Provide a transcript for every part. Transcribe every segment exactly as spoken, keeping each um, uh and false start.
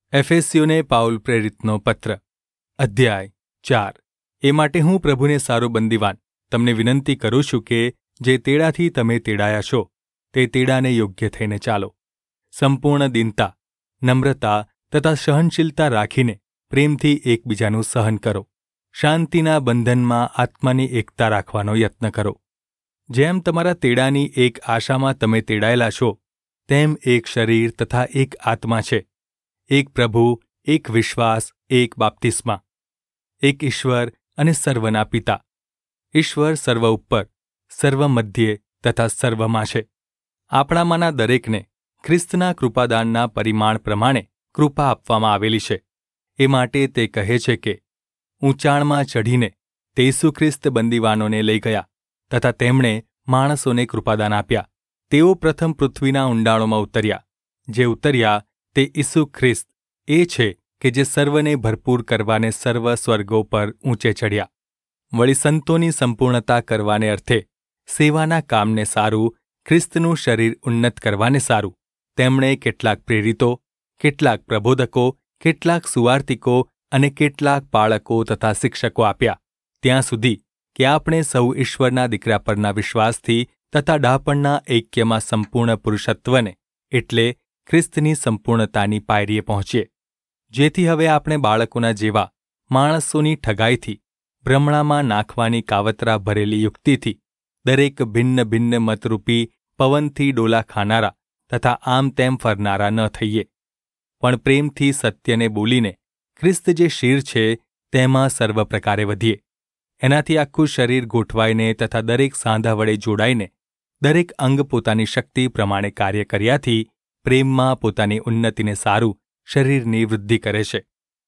એફેસીયોને Paul પ્રેરિતનો પત્ર અધ્યાય ચાર. એ માટે હું પ્રભુને સારો બંદીવાન તમને વિનંતી કરું છું કે જે તેડાથી તમે તેડાયા છો તે તેડાને યોગ્ય થઈને ચાલો. સંપૂર્ણ દીનતા, નમ્રતા તથા સહનશીલતા રાખીને પ્રેમથી એકબીજાનું સહન કરો. શાંતિના બંધનમાં આત્માની એકતા રાખવાનો યત્ન કરો. જેમ તમારા તેડાની એક આશામાં તમે તેડાયેલા છો તેમ એક શરીર તથા એક આત્મા છે, એક પ્રભુ, એક વિશ્વાસ, એક બાપ્તિસ્મા, એક ઈશ્વર અને સર્વના પિતા. ઈશ્વર સર્વ ઉપર, સર્વ મધ્યે તથા સર્વમાં છે. આપણામાંના દરેકને ખ્રિસ્તના કૃપાદાનના પરિમાણ પ્રમાણે કૃપા આપવામાં આવેલી છે. એ માટે તે કહે છે કે ઊંચાણમાં ચઢીને તે ઈસુ ખ્રિસ્ત બંદીવાનોને લઈ ગયા તથા તેમણે માણસોને કૃપાદાન આપ્યા. તેઓ પ્રથમ પૃથ્વીના ઊંડાણોમાં ઉતર્યા. જે ઉતર્યા તે ઈસુ ખ્રિસ્ત એ છે કે જે સર્વને ભરપૂર કરવાને સર્વ સ્વર્ગો પર ઊંચે ચડ્યા. વળી સંતોની સંપૂર્ણતા કરવાને અર્થે સેવાના કામને સારું, ખ્રિસ્તનું શરીર ઉન્નત કરવાને સારું તેમણે કેટલાક પ્રેરિતો, કેટલાક પ્રબોધકો, કેટલાક સુવાર્તિકો અને કેટલાક પાળકો તથા શિક્ષકો આપ્યા, ત્યાં સુધી કે આપણે સૌ ઈશ્વરના દીકરા પરના વિશ્વાસથી તથા ડાપણના ઐક્યમાં સંપૂર્ણ પુરુષત્વને એટલે ખ્રિસ્તની સંપૂર્ણતાની પાયરીએ પહોંચીએ. જેથી હવે આપણે બાળકોના જેવા માણસોની ઠગાઈથી, ભ્રમણામાં નાખવાની કાવતરા ભરેલી યુક્તિથી, દરેક ભિન્ન ભિન્ન મતરૂપી પવનથી ડોલા ખાનારા તથા આમ તેમ ફરનારા ન થઈએ, પણ પ્રેમથી સત્યને બોલીને ખ્રિસ્ત જે શિર છે તેમાં સર્વ પ્રકારે વધીએ. એનાથી આખું શરીર ગોઠવાઈને તથા દરેક સાંધા વડે જોડાઈને દરેક અંગ પોતાની શક્તિ પ્રમાણે કાર્ય કર્યાથી પ્રેમમાં પોતાની ઉન્નતિને સારું શરીરની વૃદ્ધિ કરે છે.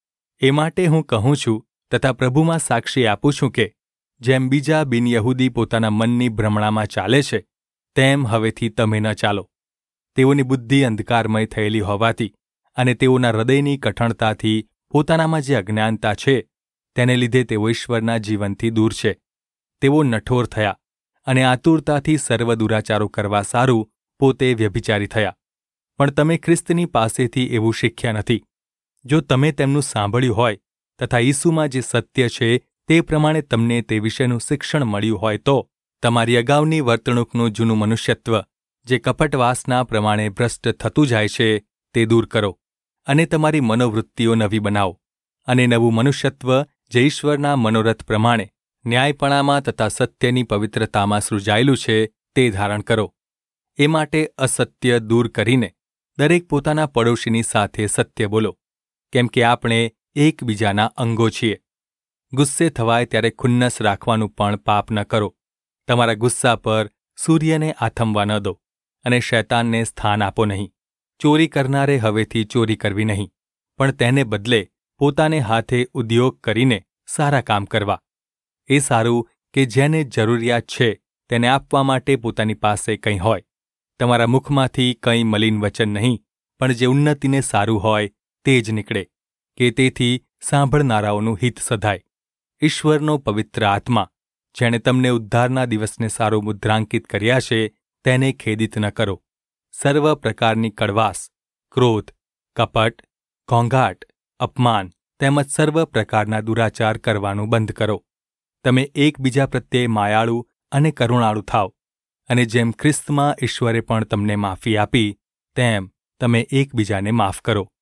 એ માટે હું કહું છું તથા પ્રભુમાં સાક્ષી આપું છું કે જેમ બીજા બિનયહૂદી પોતાના મનની ભ્રમણામાં ચાલે છે તેમ હવેથી તમે ન ચાલો. તેઓની બુદ્ધિ અંધકારમય થયેલી હોવાથી અને તેઓના હૃદયની કઠણતાથી પોતાનામાં જે અજ્ઞાનતા છે તેને લીધે તેઓ ઈશ્વરના જીવનથી દૂર છે. તેઓ નઠોર થયા અને આતુરતાથી સર્વ દુરાચારો કરવા સારું પોતે વ્યભિચારી થયા. પણ તમે ખ્રિસ્તની પાસેથી એવું શીખ્યા નથી. જો તમે તેમનું સાંભળ્યું હોય તથા ઈસુમાં જે સત્ય છે તે પ્રમાણે તમને તે વિશેનું શિક્ષણ મળ્યું હોય તો તમારી અગાઉની વર્તણૂકનું જૂનું મનુષ્યત્વ જે કપટવાસના પ્રમાણે ભ્રષ્ટ થતું જાય છે તે દૂર કરો અને તમારી મનોવૃત્તિઓ નવી બનાવો અને નવું મનુષ્યત્વ જે ઈશ્વરના મનોરથ પ્રમાણે ન્યાયપણામાં તથા સત્યની પવિત્રતામાં સૃજાયેલું છે તે ધારણ કરો. એ માટે અસત્ય દૂર કરીને દરેક પોતાના પડોશીની સાથે સત્ય બોલો, કેમ કે આપણે એકબીજાના અંગો છીએ. ગુસ્સે થવાય ત્યારે ખુન્નસ રાખવાનું પણ પાપ ન કરો. તમારા ગુસ્સા પર સૂર્યને આથમવા ન દો અને શૈતાનને સ્થાન આપો નહીં. ચોરી કરનારે હવેથી ચોરી કરવી નહીં, પણ તેને બદલે પોતાને હાથે ઉદ્યોગ કરીને સારા કામ કરવા. એ સારું કે જેને જરૂરિયાત છે તેને આપવા માટે પોતાની પાસે કંઈ હોય. તમારા મુખમાંથી કંઈ મલિન વચન નહીં, પણ જે ઉન્નતિને સારું હોય તે જ નીકળે, કે તેથી સાંભળનારાઓનું હિત સધાય. ઈશ્વરનો પવિત્ર આત્મા જેણે તમને ઉદ્ધારના દિવસને સારો મુદ્રાંકિત કર્યા છે તેને ખેદિત ન કરો. સર્વ પ્રકારની કડવાશ, ક્રોધ, કપટ, ઘોંઘાટ, અપમાન તેમજ સર્વ પ્રકારના દુરાચાર કરવાનું બંધ કરો. તમે એકબીજા પ્રત્યે માયાળુ અને કરુણાળુ થાઓ, અને જેમ ખ્રિસ્તમાં ઈશ્વરે પણ તમને માફી આપી તેમ તમે એકબીજાને માફ કરો.